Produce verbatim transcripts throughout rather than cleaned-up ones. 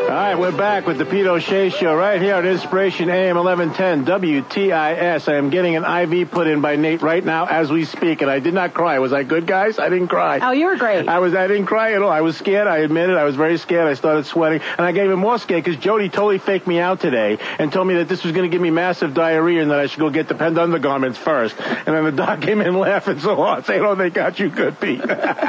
All right, we're back with the Pete O'Shea Show right here at Inspiration A M eleven ten W T I S. I am getting an I V put in by Nate right now as we speak, and I did not cry. Was I good, guys? I didn't cry. Oh, you were great. I was. I didn't cry at all. I was scared. I admit it. I was very scared. I started sweating, and I got even more scared because Jody totally faked me out today and told me that this was going to give me massive diarrhea and that I should go get the Pend undergarments first. And then the doc came in laughing so hard, saying, "Oh, they got you good, Pete."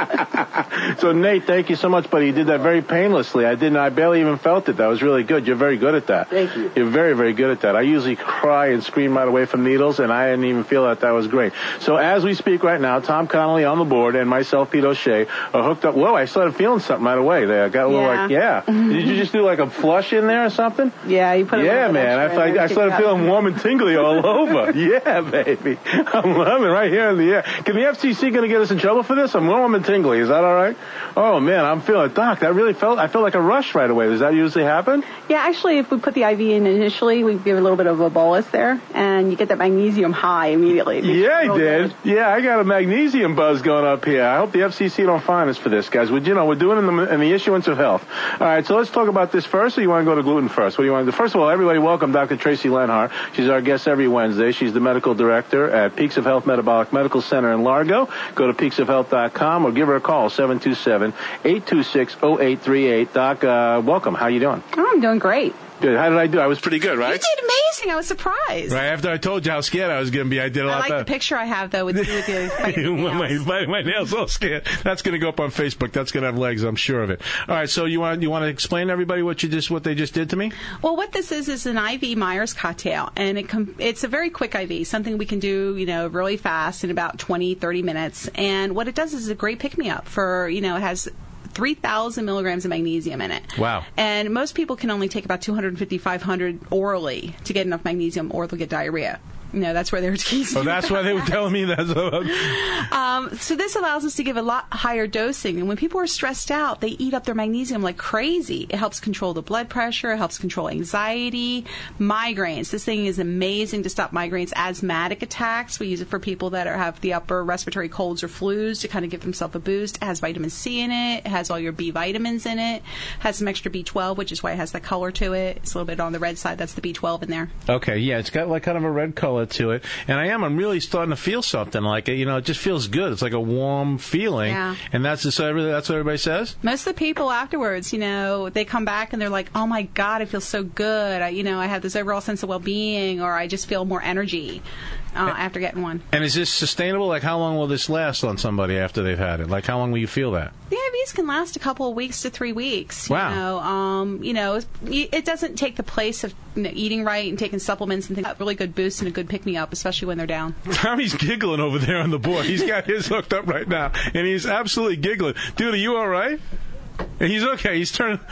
So, Nate, thank you so much, buddy. You did that very painlessly. I didn't. I barely even felt it. That was really good. You're very good at that. Thank you. You're very, very good at that. I usually cry and scream right away from needles, and I didn't even feel that. That was great. So as we speak right now, Tom Connolly on the board and myself, Pete O'Shea, are hooked up. Whoa, I started feeling something right away there. I got a little yeah. like, yeah. Did you just do like a flush in there or something? Yeah, you put a Yeah, little man. I, extra in I, there I to started kick it feeling up. warm and tingly all over. Yeah, baby. I'm loving it right here in the air. Can the F C C going to get us in trouble for this? I'm warm and tingly. Is that all right? Oh, man, I'm feeling it. Doc, that really felt, I felt like a rush right away. Does that usually happen? Yeah, actually, if we put the I V in initially, we give a little bit of a bolus there, and you get that magnesium high immediately. Yeah, I did. Good. Yeah, I got a magnesium buzz going up here. I hope the F C C don't fine us for this, guys. We, you know, we're doing it in the, in the issuance of health. All right, so let's talk about this first, or you want to go to gluten first? What do you want to do? First of all, everybody welcome Doctor Tracy Lenhart. She's our guest every Wednesday. She's the medical director at Peaks of Health Metabolic Medical Center in Largo. Go to peaks of health dot com or give her a call, seven two seven, eight two six, zero eight three eight. Doc, uh, welcome. How you doing? Oh, I'm doing great. Good. How did I do? I was pretty good, right? You did amazing. I was surprised. Right after I told you how scared I was going to be, I did a I lot like better. the picture I have, though, with you with your my, my, my nails all scared. That's going to go up on Facebook. That's going to have legs, I'm sure of it. All right, so you want you want to explain to everybody what you just what they just did to me? Well, what this is is an I V Myers cocktail, and it com- it's a very quick I V, something we can do, you know, really fast in about twenty, thirty minutes. And what it does is a great pick-me-up for, you know, it has three thousand milligrams of magnesium in it. Wow. And most people can only take about two hundred fifty, five hundred orally to get enough magnesium, or they'll get diarrhea. You know, that's where they were teasing. Oh, that's why they were telling me that. um, so this allows us to give a lot higher dosing. And when people are stressed out, they eat up their magnesium like crazy. It helps control the blood pressure. It helps control anxiety, migraines. This thing is amazing to stop migraines, asthmatic attacks. We use it for people that are, have the upper respiratory colds or flus to kind of give themselves a boost. It has vitamin C in it. It has all your B vitamins in it. It has some extra B twelve, which is why it has that color to it. It's a little bit on the red side. That's the B twelve in there. Okay, yeah, it's got like kind of a red color to it, and I am. I'm really starting to feel something like it. You know, it just feels good. It's like a warm feeling, yeah. And that's just everything. That's what everybody says. Most of the people afterwards, you know, they come back and they're like, "Oh my God, I feel so good. I, you know, I have this overall sense of well-being, or I just feel more energy uh, after getting one." And is this sustainable? Like, how long will this last on somebody after they've had it? Like, how long will you feel that? The I Vs can last a couple of weeks to three weeks. You Wow. Know, um, you know, it doesn't take the place of you know, eating right and taking supplements and things. A really good boost and a good pick-me-up, especially when they're down. Tommy's giggling over there on the board. He's got his hooked up right now, and he's absolutely giggling. Dude, are you all right? And he's okay. He's turning,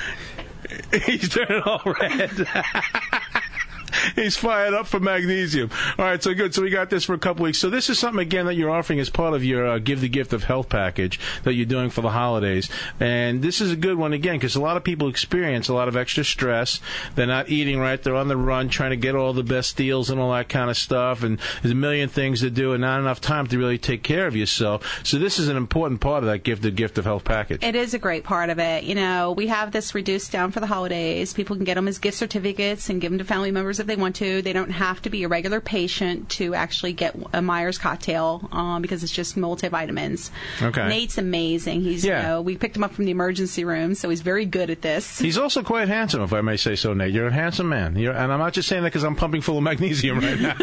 he's turning all red. He's fired up for magnesium. All right, so good. So we got this for a couple weeks. So this is something, again, that you're offering as part of your uh, Give the Gift of Health package that you're doing for the holidays. And this is a good one, again, because a lot of people experience a lot of extra stress. They're not eating right. They're on the run trying to get all the best deals and all that kind of stuff. And there's a million things to do and not enough time to really take care of yourself. So this is an important part of that Give the Gift of Health package. It is a great part of it. You know, we have this reduced down for the holidays. People can get them as gift certificates and give them to family members if they want to. They don't have to be a regular patient to actually get a Myers cocktail um, because it's just multivitamins. Okay. Nate's amazing. He's, yeah. you know, we picked him up from the emergency room, so he's very good at this. He's also quite handsome, if I may say so, Nate. You're a handsome man. You're, and I'm not just saying that because I'm pumping full of magnesium right now.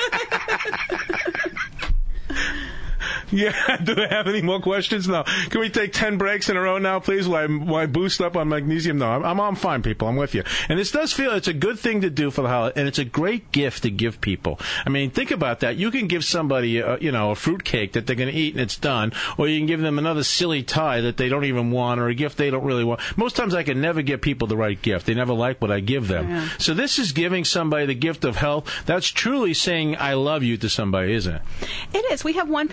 Yeah, do they have any more questions? No. Can we take ten breaks in a row now, please, while I, while I boost up on magnesium? No, I'm, I'm fine, people. I'm with you. And this does feel it's a good thing to do for the holiday, and it's a great gift to give people. I mean, think about that. You can give somebody, a, you know, a fruit cake that they're going to eat and it's done, or you can give them another silly tie that they don't even want, or a gift they don't really want. Most times I can never give people the right gift. They never like what I give them. Yeah. So this is giving somebody the gift of health. That's truly saying I love you to somebody, isn't it? It is. We have one patient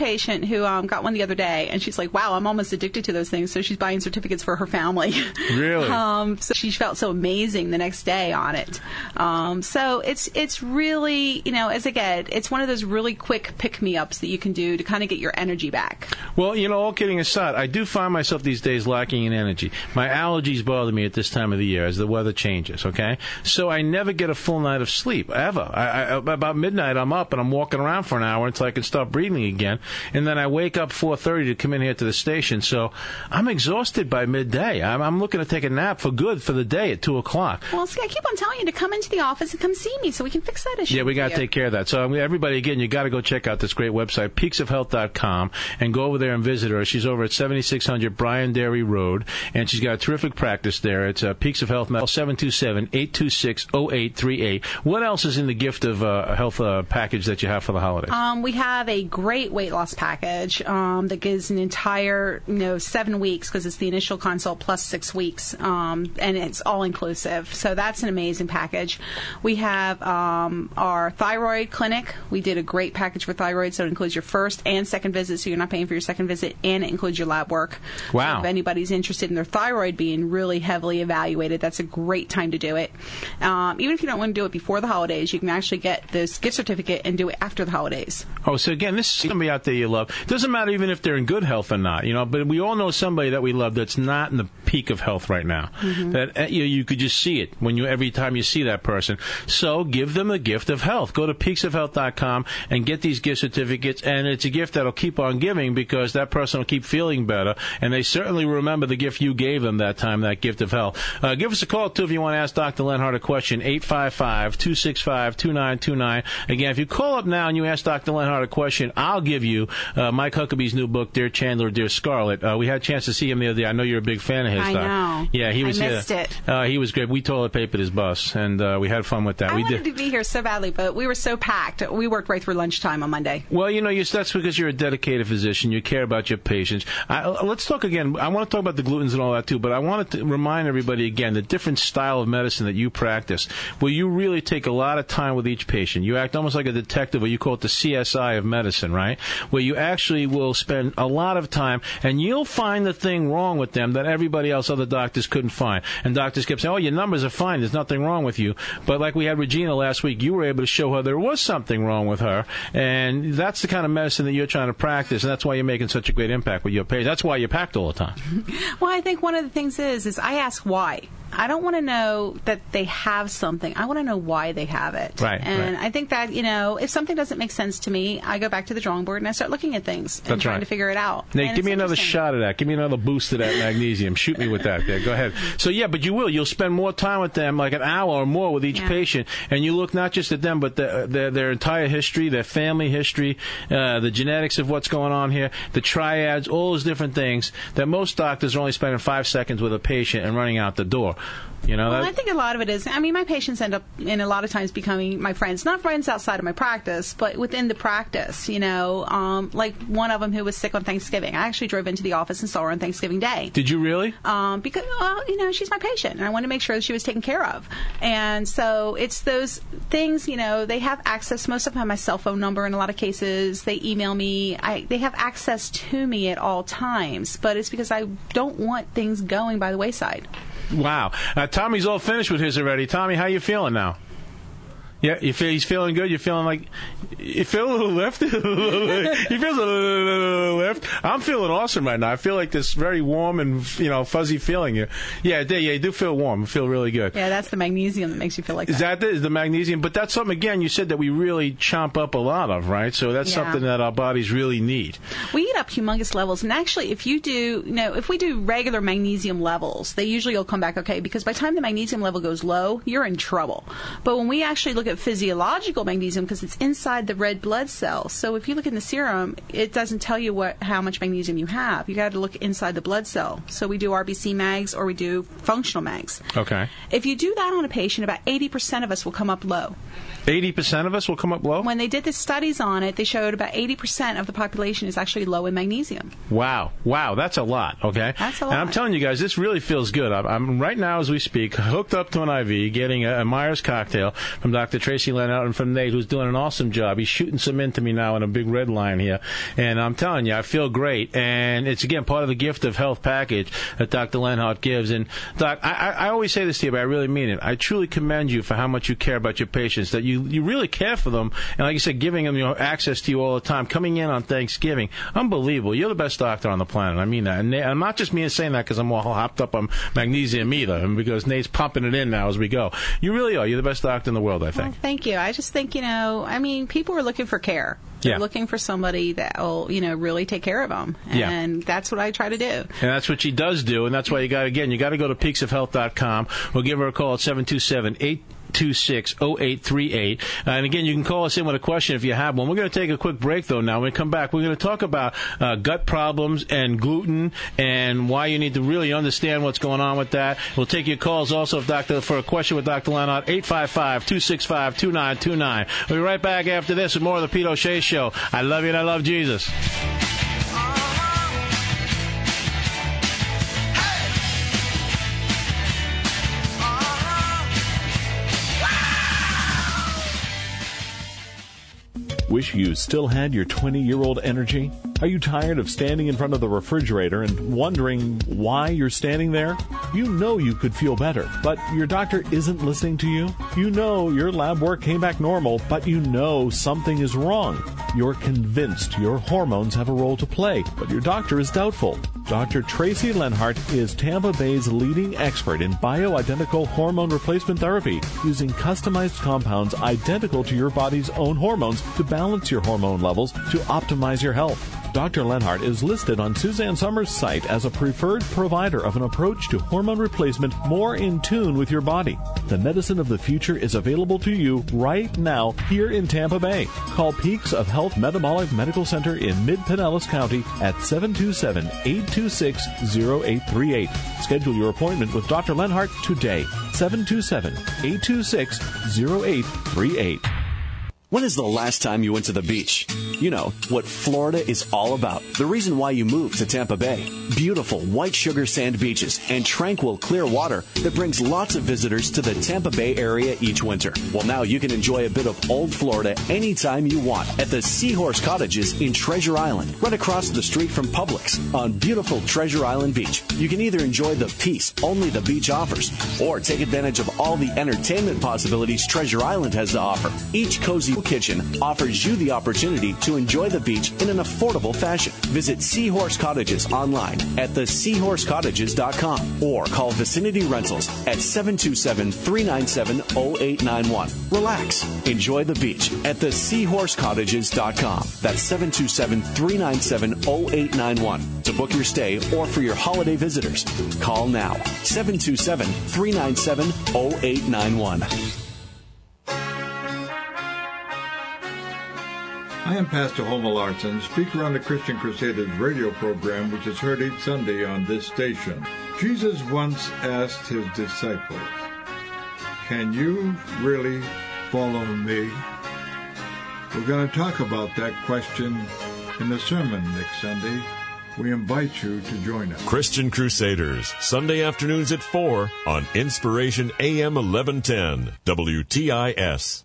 who um, got one the other day, and she's like, wow, I'm almost addicted to those things. So she's buying certificates for her family. Really? um, so she felt so amazing the next day on it. Um, so it's it's really, you know, as again, it's one of those really quick pick-me-ups that you can do to kind of get your energy back. Well, you know, all kidding aside, I do find myself these days lacking in energy. My allergies bother me at this time of the year as the weather changes, okay? So I never get a full night of sleep, ever. I, I, about midnight, I'm up and I'm walking around for an hour until I can start breathing again, and then I wake up four thirty to come in here to the station. So I'm exhausted by midday. I'm, I'm looking to take a nap for good for the day at two o'clock. Well, see, I keep on telling you to come into the office and come see me so we can fix that issue. Yeah, we got to take care of that. So I mean, everybody, again, you got to go check out this great website, peaks of health dot com, and go over there and visit her. She's over at seventy-six hundred Bryan Dairy Road, and she's got a terrific practice there. It's uh, Peaks of Health, seven two seven, eight two six, zero eight three eight. What else is in the gift of uh, health uh, package that you have for the holidays? Um, we have a great weight loss package um, that gives an entire, you know, seven weeks because it's the initial consult plus six weeks, um, and it's all inclusive. So that's an amazing package. We have um, our thyroid clinic. We did a great package for thyroid, so it includes your first and second visit, so you're not paying for your second visit, and it includes your lab work. Wow. So if anybody's interested in their thyroid being really heavily evaluated, that's a great time to do it. Um, even if you don't want to do it before the holidays, you can actually get this gift certificate and do it after the holidays. Oh, so again, this is somebody out there you love. It doesn't matter even if they're in good health or not, you know, but we all know somebody that we love that's not in the peak of health right now. Mm-hmm. That uh, you, you could just see it when you every time you see that person. So give them the gift of health. Go to peaks of health dot com and get these gift certificates, and it's a gift that'll keep on giving because that person will keep feeling better, and they certainly remember the gift you gave them that time, that gift of health. Uh, give us a call, too, if you want to ask Doctor Lenhart a question, eight five five, two six five, two nine two nine. Again, if you call up now and you ask Doctor Lenhart a question, I'll give you uh, Mike Huckabee's new book, Dear Chandler, Dear Scarlett. Uh, we had a chance to see him the other day. I know you're a big fan of his. I Doc. know. Yeah, he was I here. missed it. Uh, he was great. We toilet papered his bus, and uh, we had fun with that. I we wanted did. to be here so badly, but we were so packed. We worked right through lunchtime on Monday. Well, you know, you, that's because you're a dedicated physician. You care about your patients. I, let's talk again. I want to talk about the glutens and all that, too, but I wanted to remind everybody again the different style of medicine that you practice, where you really take a lot of time with each patient. You act almost like a detective, or you call it the C S I of medicine, right? Where you actually will spend a lot of time, and you'll find the thing wrong with them that everybody else, other doctors, couldn't find. And doctors kept saying, oh, your numbers are fine. There's nothing wrong with you. But like we had Regina last week, you were able to show her there was something wrong with her. And that's the kind of medicine that you're trying to practice, and that's why you're making such a great impact with your patients. That's why you're packed all the time. Well, I think one of the things is, is I ask why. I don't want to know that they have something. I want to know why they have it. Right. And right. I think that, you know, if something doesn't make sense to me, I go back to the drawing board and I start looking at things and That's trying right. to figure it out. Nate, and give me another interesting. shot of that. Give me another boost of that magnesium. Shoot me with that there. Go ahead. So, yeah, but you will. You'll spend more time with them, like an hour or more with each Yeah. patient, and you look not just at them, but the, their, their entire history, their family history, uh, the genetics of what's going on here, the triads, all those different things that most doctors are only spending five seconds with a patient and running out the door. You know, Well, that, I think a lot of it is, I mean, my patients end up, in a lot of times, becoming my friends. Not friends outside of my practice, but within the practice, you know. Um, like one of them who was sick on Thanksgiving. I actually drove into the office and saw her on Thanksgiving Day. Did you really? Um, because, well, you know, she's my patient, and I wanted to make sure that she was taken care of. And so it's those things, you know, they have access. Most of them have my cell phone number in a lot of cases. They email me. I, they have access to me at all times, but it's because I don't want things going by the wayside. Wow. Uh, Tommy's all finished with his already. Tommy, how you feeling now? Yeah, you feel he's feeling good. You're feeling like you feel a little lift. He feels a little lift. I'm feeling awesome right now. I feel like this very warm and you know fuzzy feeling here. Yeah, yeah, you do feel warm. I feel really good. Yeah, that's the magnesium that makes you feel like that. Is that the, is the magnesium? But that's something again. You said that we really chomp up a lot of, right? So that's Yeah. something that our bodies really need. We eat up humongous levels, and actually, if you do, you know, if we do regular magnesium levels, they usually will come back okay because by the time the magnesium level goes low, you're in trouble. But when we actually look at physiological magnesium, because it's inside the red blood cells, so if you look in the serum, it doesn't tell you what how much magnesium you have. You got to look inside the blood cell. So we do R B C mags or we do functional mags. Okay. If you do that on a patient, about eighty percent of us will come up low. eighty percent of us will come up low? When they did the studies on it, they showed about eighty percent of the population is actually low in magnesium. Wow. Wow, that's a lot, okay? That's a lot. And I'm telling you guys, this really feels good. I'm, I'm right now as we speak, hooked up to an I V, getting a, a Myers cocktail from Doctor Doctor Tracy Lenhart and from Nate, who's doing an awesome job. He's shooting some into me now in a big red line here. And I'm telling you, I feel great. And it's, again, part of the gift of health package that Doctor Lenhart gives. And, Doc, I, I, I always say this to you, but I really mean it. I truly commend you for how much you care about your patients, that you, you really care for them. And like you said, giving them, you know, access to you all the time, coming in on Thanksgiving. Unbelievable. You're the best doctor on the planet. I mean that. And I'm not just me saying that because I'm all hopped up on magnesium either, and because Nate's pumping it in now as we go. You really are. You're the best doctor in the world, I think. Well, thank you. I just think, you know, I mean, people are looking for care. They're yeah. looking for somebody that will, you know, really take care of them. And yeah. that's what I try to do. And that's what she does do. And that's why you got, again, you got to go to peaks of health dot com or give her a call at seven two seven, eight two six, oh eight three eight. Uh, and again, you can call us in with a question if you have one. We're going to take a quick break, though, now. When we come back, we're going to talk about uh, gut problems and gluten and why you need to really understand what's going on with that. We'll take your calls also if Doctor for a question with Doctor Lenhart, eight five five, two six five, two nine two nine. We'll be right back after this with more of the Pete O'Shea Show. I love you and I love Jesus. Wish you still had your twenty-year-old energy? Are you tired of standing in front of the refrigerator and wondering why you're standing there? You know you could feel better, but your doctor isn't listening to you. You know your lab work came back normal, but you know something is wrong. You're convinced your hormones have a role to play, but your doctor is doubtful. Doctor Tracy Lenhart is Tampa Bay's leading expert in bioidentical hormone replacement therapy, using customized compounds identical to your body's own hormones to balance your hormone levels to optimize your health. Doctor Lenhart is listed on Suzanne Summers' site as a preferred provider of an approach to hormone replacement more in tune with your body. The medicine of the future is available to you right now here in Tampa Bay. Call Peaks of Health Metabolic Medical Center in Mid-Pinellas County at seven two seven, eight two six, oh eight three eight. Schedule your appointment with Doctor Lenhart today. seven two seven, eight two six, oh eight three eight. When is the last time you went to the beach? You know, what Florida is all about. The reason why you moved to Tampa Bay. Beautiful white sugar sand beaches and tranquil clear water that brings lots of visitors to the Tampa Bay area each winter. Well, now you can enjoy a bit of old Florida anytime you want at the Seahorse Cottages in Treasure Island, right across the street from Publix on beautiful Treasure Island Beach. You can either enjoy the peace only the beach offers or take advantage of all the entertainment possibilities Treasure Island has to offer. Each cozy kitchen offers you the opportunity to enjoy the beach in an affordable fashion. Visit Seahorse Cottages online at the seahorse cottages dot com or call Vicinity Rentals at seven two seven, three nine seven, oh eight nine one. Relax. Enjoy the beach at the seahorse cottages dot com. That's seven two seven, three nine seven, oh eight nine one. To book your stay or for your holiday visitors, call now. seven two seven, three nine seven, oh eight nine one. I am Pastor Homer Larson, speaker on the Christian Crusaders radio program, which is heard each Sunday on this station. Jesus once asked his disciples, "Can you really follow me?" We're going to talk about that question in the sermon next Sunday. We invite you to join us. Christian Crusaders, Sunday afternoons at four on Inspiration A M eleven ten, W T I S.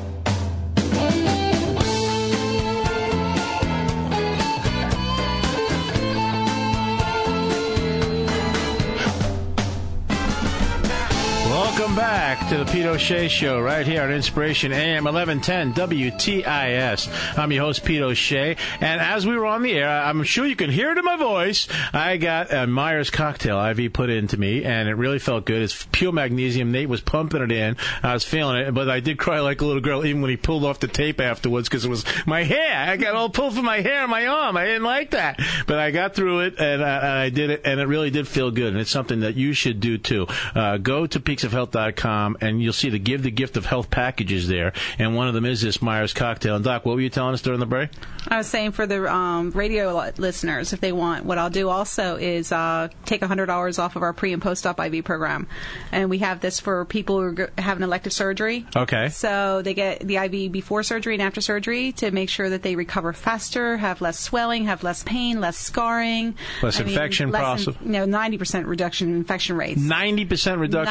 Welcome back to the Pete O'Shea Show right here on Inspiration A M eleven ten W T I S. I'm your host, Pete O'Shea, and as we were on the air, I'm sure you can hear it in my voice, I got a Myers cocktail I V put into me, and it really felt good. It's pure magnesium. Nate was pumping it in. I was feeling it, but I did cry like a little girl even when he pulled off the tape afterwards because it was my hair. I got all pulled from my hair and my arm. I didn't like that, but I got through it, and I, and I did it, and it really did feel good, and it's something that you should do, too. Uh, go to peaks of health dot com, and you'll see the Give the Gift of Health packages there, and one of them is this Myers cocktail. And, Doc, what were you telling us during the break? I was saying for the um, radio listeners, if they want, what I'll do also is uh, take one hundred dollars off of our pre- and post-op I V program. And we have this for people who have an elective surgery. Okay. So they get the I V before surgery and after surgery to make sure that they recover faster, have less swelling, have less pain, less scarring. Less I infection mean, less process. In, you know, ninety percent reduction in infection rates. ninety percent reduction. ninety percent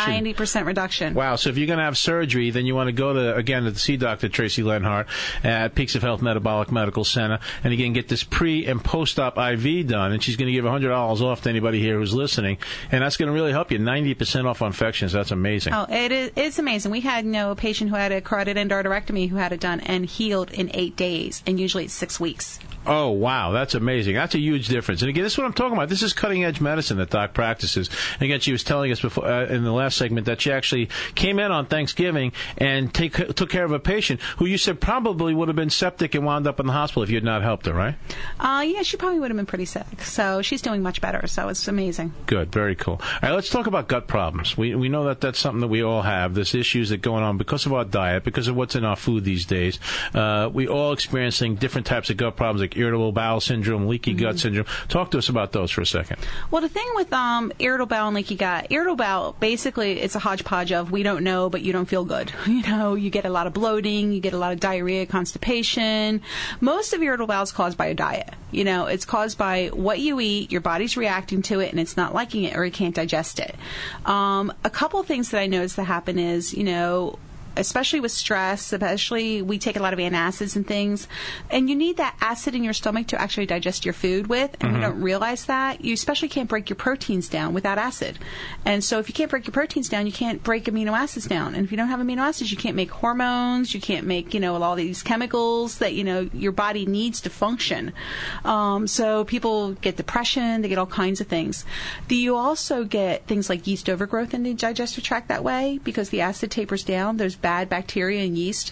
percent reduction. Wow. So if you're going to have surgery, then you want to go to, again, to see Doctor Tracy Lenhart at Peaks of Health Metabolic Medical Center, and again, get this pre- and post-op I V done, and she's going to give one hundred dollars off to anybody here who's listening, and that's going to really help you. ninety percent off on infections. That's amazing. Oh, it is it's amazing. We had you know, a patient who had a carotid endarterectomy who had it done and healed in eight days, and usually it's six weeks. Oh, wow. That's amazing. That's a huge difference. And again, this is what I'm talking about. This is cutting-edge medicine that Doc practices. And again, she was telling us before uh, in the last segment that she actually came in on Thanksgiving and take, took care of a patient who you said probably would have been septic and wound up in the hospital if you had not helped her, right? Uh, yeah, she probably would have been pretty sick. So she's doing much better. So it's amazing. Good. Very cool. All right, let's talk about gut problems. We we know that that's something that we all have. There's issues that are going on because of our diet, because of what's in our food these days. Uh, we all experiencing different types of gut problems like irritable bowel syndrome, leaky Mm-hmm. gut syndrome. Talk to us about those for a second. Well, the thing with um, irritable bowel and leaky gut, irritable bowel, basically it's a hodgepodge of we don't know, but you don't feel good. You know, you get a lot of bloating, you get a lot of diarrhea, constipation. Most of irritable bowel is caused by a diet. You know, it's caused by what you eat, your body's reacting to it, and it's not liking it or it can't digest it. Um, a couple of things that I noticed that happen is, you know, especially with stress, especially we take a lot of antacids and things, and you need that acid in your stomach to actually digest your food with, and Mm-hmm. we don't realize that. You especially can't break your proteins down without acid. And so if you can't break your proteins down, you can't break amino acids down. And if you don't have amino acids, you can't make hormones, you can't make, you know, all these chemicals that, you know, your body needs to function. Um, so people get depression, they get all kinds of things. Do you also get things like yeast overgrowth in the digestive tract that way because the acid tapers down? There's bad bacteria and yeast.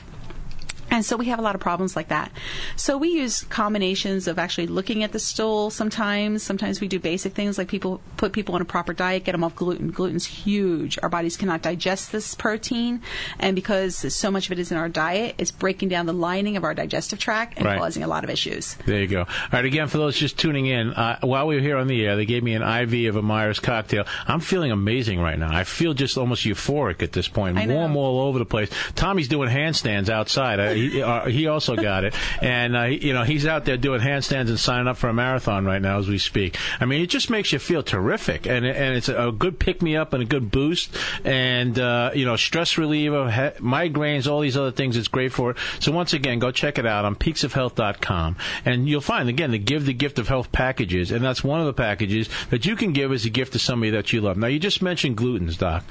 And so we have a lot of problems like that. So we use combinations of actually looking at the stool sometimes. Sometimes we do basic things like people put people on a proper diet, get them off gluten. Gluten's huge. Our bodies cannot digest this protein. And because so much of it is in our diet, it's breaking down the lining of our digestive tract and Right. causing a lot of issues. There you go. All right, again, for those just tuning in, uh, while we were here on the air, they gave me an I V of a Myers cocktail. I'm feeling amazing right now. I feel just almost euphoric at this point. I know. Warm all over the place. Tommy's doing handstands outside. Uh, he, uh, he also got it. And, uh, you know, he's out there doing handstands and signing up for a marathon right now as we speak. I mean, it just makes you feel terrific. And, and it's a good pick-me-up and a good boost. And, uh, you know, stress reliever, he- migraines, all these other things. It's great for it. So once again, go check it out on peaks of health dot com. And you'll find, again, the Give the Gift of Health packages. And that's one of the packages that you can give as a gift to somebody that you love. Now, you just mentioned glutens, Doc.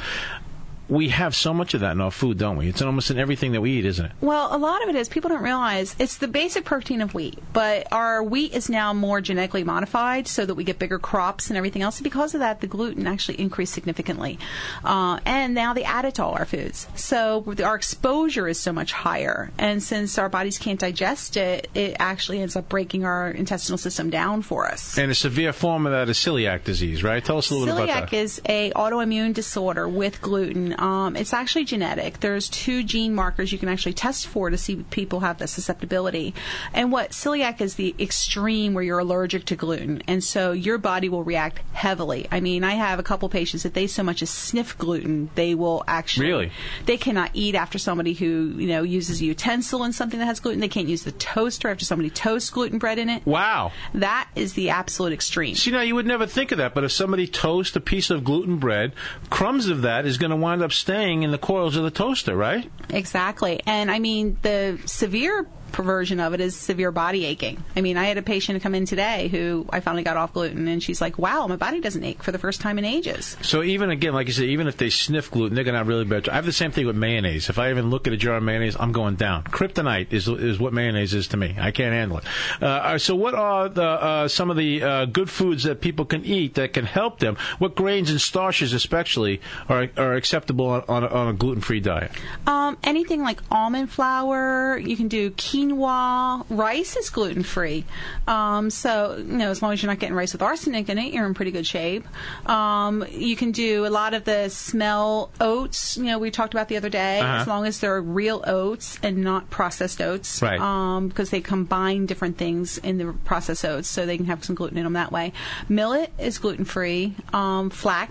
We have so much of that in our food, don't we? It's almost in everything that we eat, isn't it? Well, a lot of it is people don't realize it's the basic protein of wheat, but our wheat is now more genetically modified so that we get bigger crops and everything else. And because of that, the gluten actually increased significantly. Uh, and now they add it to all our foods. So our exposure is so much higher. And since our bodies can't digest it, it actually ends up breaking our intestinal system down for us. And a severe form of that is celiac disease, right? Tell us a little bit about Celiac that. is a autoimmune disorder with gluten. Um, it's actually genetic. There's two gene markers you can actually test for to see if people have the susceptibility. And what celiac is the extreme where you're allergic to gluten, and so your body will react heavily. I mean, I have a couple patients that they so much as sniff gluten, they will actually Really? They cannot eat after somebody who you know uses a utensil in something that has gluten. They can't use the toaster after somebody toasts gluten bread in it. Wow. That is the absolute extreme. See, now you would never think of that, but if somebody toasts a piece of gluten bread, crumbs of that is going to wind up staying in the coils of the toaster, right? Exactly. And I mean, the severe version of it is severe body aching. I mean, I had a patient come in today who I finally got off gluten, and she's like, wow, my body doesn't ache for the first time in ages. So even, again, like you said, even if they sniff gluten, they're going to have really bad... I have the same thing with mayonnaise. If I even look at a jar of mayonnaise, I'm going down. Kryptonite is is what mayonnaise is to me. I can't handle it. Uh, so what are the uh, some of the uh, good foods that people can eat that can help them? What grains and starches especially are, are acceptable on, on, a, on a gluten-free diet? Um, anything like almond flour, you can do quinoa. Rice is gluten-free. Um, so, you know, as long as you're not getting rice with arsenic in it, you're in pretty good shape. Um, you can do a lot of the smell oats, you know, we talked about the other day, Uh-huh. as long as they're real oats and not processed oats. Right. Um, because they combine different things in the processed oats, so they can have some gluten in them that way. Millet is gluten-free. Um, flax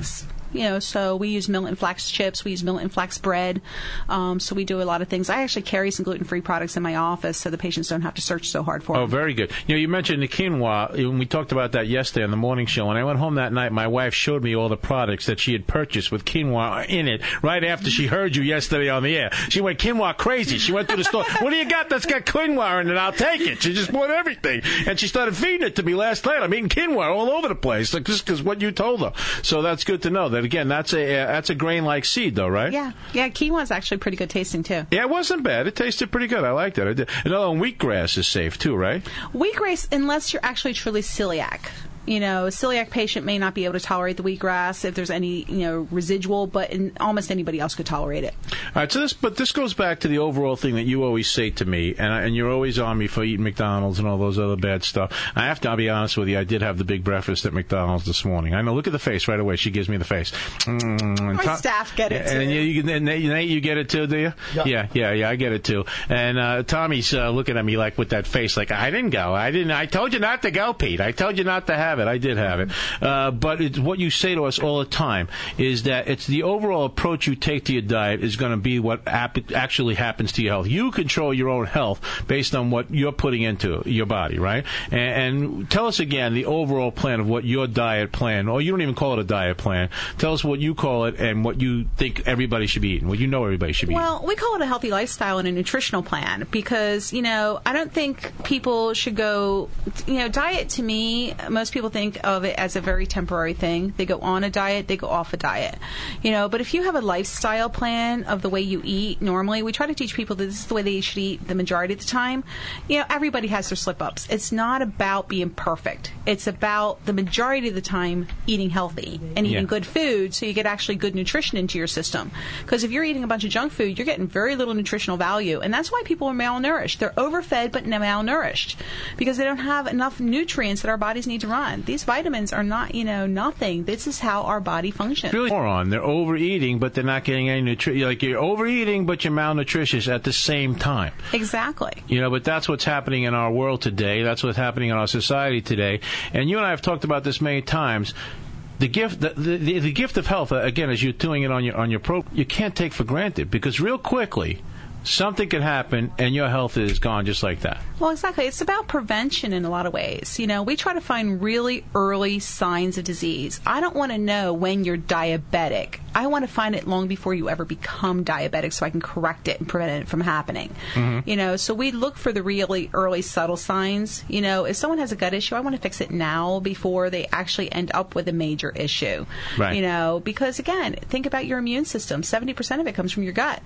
You know, so we use millet and flax chips. We use millet and flax bread. Um, so we do a lot of things. I actually carry some gluten-free products in my office so the patients don't have to search so hard for Oh, them. very good. You know, you mentioned the quinoa. When we talked about that yesterday on the morning show, when I went home that night, my wife showed me all the products that she had purchased with quinoa in it right after she heard you yesterday on the air. She went quinoa crazy. She went to the store. What do you got that's got quinoa in it? I'll take it. She just bought everything. And she started feeding it to me last night. I'm eating quinoa all over the place, like, just because what you told her. So that's good to know. That, again, that's a uh, that's a grain-like seed, though, right? Yeah. Yeah, quinoa's actually pretty good tasting, too. Yeah, it wasn't bad. It tasted pretty good. I liked it. I did. Another one, wheatgrass is safe, too, right? Wheatgrass, unless you're actually truly celiac. You know, a celiac patient may not be able to tolerate the wheatgrass if there's any, you know, residual, but in, almost anybody else could tolerate it. All right, so this, but this goes back to the overall thing that you always say to me, and, I, and you're always on me for eating McDonald's and all those other bad stuff. I have to, I'll be honest with you, I did have the big breakfast at McDonald's this morning. I know, look at the face right away. She gives me the face. Mm, My Tom, staff get it, too. And you, you, and Nate, Nate, you get it too, do you? Yeah, yeah, yeah, yeah I get it too. And uh, Tommy's uh, looking at me like with that face, like, I didn't go. I didn't. I told you not to go, Pete. I told you not to have it. I did have it. Uh, but it's what you say to us all the time is that it's the overall approach you take to your diet is going to be what ap- actually happens to your health. You control your own health based on what you're putting into your body, right? And, and tell us again the overall plan of what your diet plan, or you don't even call it a diet plan. Tell us what you call it and what you think everybody should be eating, what you know everybody should be well, eating. Well, we call it a healthy lifestyle and a nutritional plan because, you know, I don't think people should go, you know, diet to me, most people think of it as a very temporary thing. They go on a diet, they go off a diet. You know, but if you have a lifestyle plan of the way you eat normally, we try to teach people that this is the way they should eat the majority of the time. You know, everybody has their slip-ups. It's not about being perfect. It's about the majority of the time eating healthy and eating Yeah. good food so you get actually good nutrition into your system. Because if you're eating a bunch of junk food, you're getting very little nutritional value. And that's why people are malnourished. They're overfed but malnourished because they don't have enough nutrients that our bodies need to run. These vitamins are not, you know, nothing. This is how our body functions. Really moron. They're overeating, but they're not getting any nutrition. Like, you're overeating, but you're malnutritious at the same time. Exactly. You know, but that's what's happening in our world today. That's what's happening in our society today. And you and I have talked about this many times. The gift, the, the, the gift of health, again, as you're doing it on your on your pro, you can't take for granted because real quickly, something could happen and your health is gone just like that. Well, exactly. It's about prevention in a lot of ways. You know, we try to find really early signs of disease. I don't want to know when you're diabetic. I want to find it long before you ever become diabetic so I can correct it and prevent it from happening. Mm-hmm. You know, so we look for the really early subtle signs. You know, if someone has a gut issue, I want to fix it now before they actually end up with a major issue. Right. You know, because again, think about your immune system. seventy percent of it comes from your gut.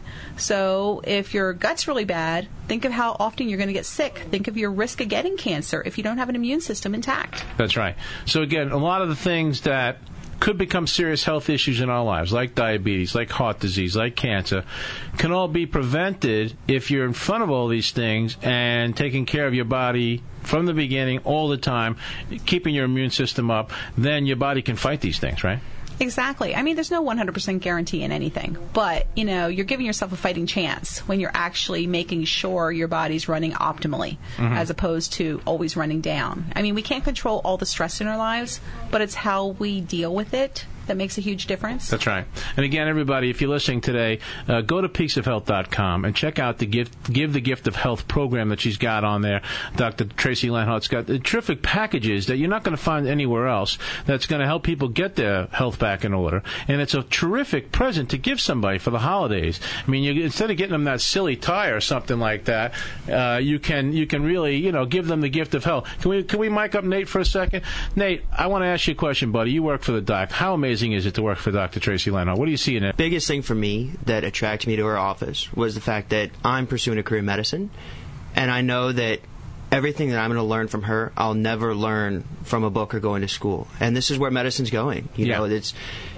So if your gut's really bad, think of how often you're going to get sick. Think of your risk of getting cancer if you don't have an immune system intact. That's right. So again, a lot of the things that could become serious health issues in our lives, like diabetes, like heart disease, like cancer, can all be prevented if you're in front of all these things and taking care of your body from the beginning, all the time, keeping your immune system up. Then your body can fight these things, right? Exactly. I mean, there's no one hundred percent guarantee in anything, but, you know, you're giving yourself a fighting chance when you're actually making sure your body's running optimally mm-hmm. as opposed to always running down. I mean, we can't control all the stress in our lives, but it's how we deal with it that makes a huge difference. That's right. And again, everybody, if you're listening today, uh, go to peaks of health dot com and check out the gift, Give the Gift of Health program that she's got on there. Doctor Tracy Lenhart's got the terrific packages that you're not going to find anywhere else that's going to help people get their health back in order. And it's a terrific present to give somebody for the holidays. I mean, you, instead of getting them that silly tie or something like that, uh, you can you can really, you know, give them the gift of health. Can we can we mic up Nate for a second? Nate, I want to ask you a question, buddy. You work for the doc. How amazing is it to work for Doctor Tracy Lenhart? What do you see in it? Biggest thing for me that attracted me to her office was the fact that I'm pursuing a career in medicine, and I know that everything that I'm going to learn from her, I'll never learn from a book or going to school. And this is where medicine's going. You yeah. know, it's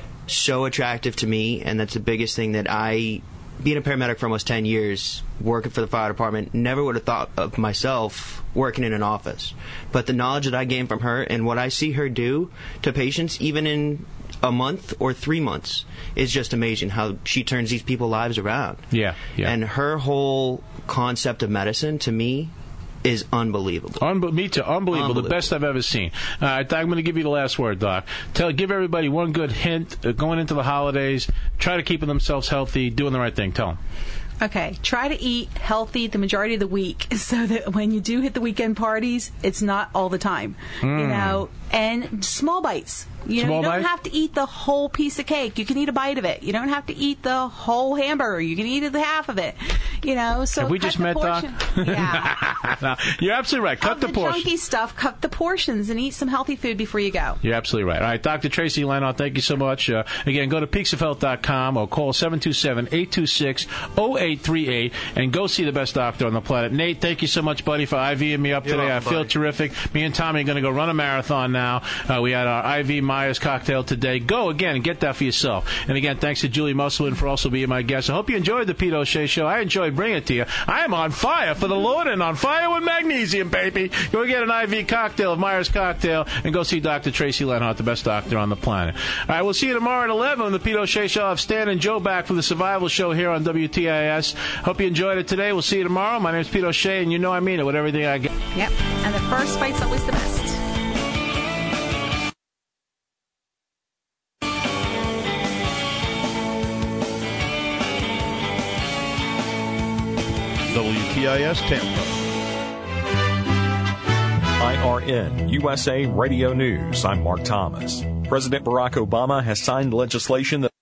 so attractive to me, and that's the biggest thing that I, being a paramedic for almost ten years, working for the fire department, never would have thought of myself working in an office. But the knowledge that I gained from her and what I see her do to patients, even in a month or three months, is just amazing how she turns these people's lives around. Yeah, yeah. And her whole concept of medicine, to me, is unbelievable. Unbe- me too. Unbelievable. Unbelievable. The best I've ever seen. All right, I'm going to give you the last word, Doc. Tell, give everybody one good hint uh, going into the holidays. Try to keep themselves healthy, doing the right thing. Tell them. Okay, try to eat healthy the majority of the week so that when you do hit the weekend parties, it's not all the time. Mm. You know, and small bites. You know, Small you don't bite? have to eat the whole piece of cake. You can eat a bite of it. You don't have to eat the whole hamburger. You can eat the half of it. You know, so Have we cut just the met, Doc? portion. Yeah. No, you're absolutely right. Cut of the, the portion. chunky stuff, cut the portions, and eat some healthy food before you go. You're absolutely right. All right, Doctor Tracy Lenart, thank you so much. Uh, again, go to peaks of health dot com or call seven two seven, eight two six, zero eight three eight and go see the best doctor on the planet. Nate, thank you so much, buddy, for IVing me up You're today. welcome, I feel buddy. terrific. Me and Tommy are going to go run a marathon now. Uh, we had our I V Myers cocktail today. Go again and get that for yourself. And again, thanks to Julie Musselman for also being my guest. I hope you enjoyed the Pete O'Shea Show. I enjoyed bringing it to you. I am on fire for the Lord and on fire with magnesium, baby. Go get an I V cocktail of Myers Cocktail and go see Doctor Tracy Lenart, the best doctor on the planet. All right, we'll see you tomorrow at eleven on the Pete O'Shea Show. I'll have Stan and Joe back for the Survival Show here on W T I S. Hope you enjoyed it today. We'll see you tomorrow. My name is Pete O'Shea, and you know I mean it with everything I get. Yep, and the first bite's always the best. W T I S Tampa. I R N U S A Radio News. I'm Mark Thomas. President Barack Obama has signed legislation that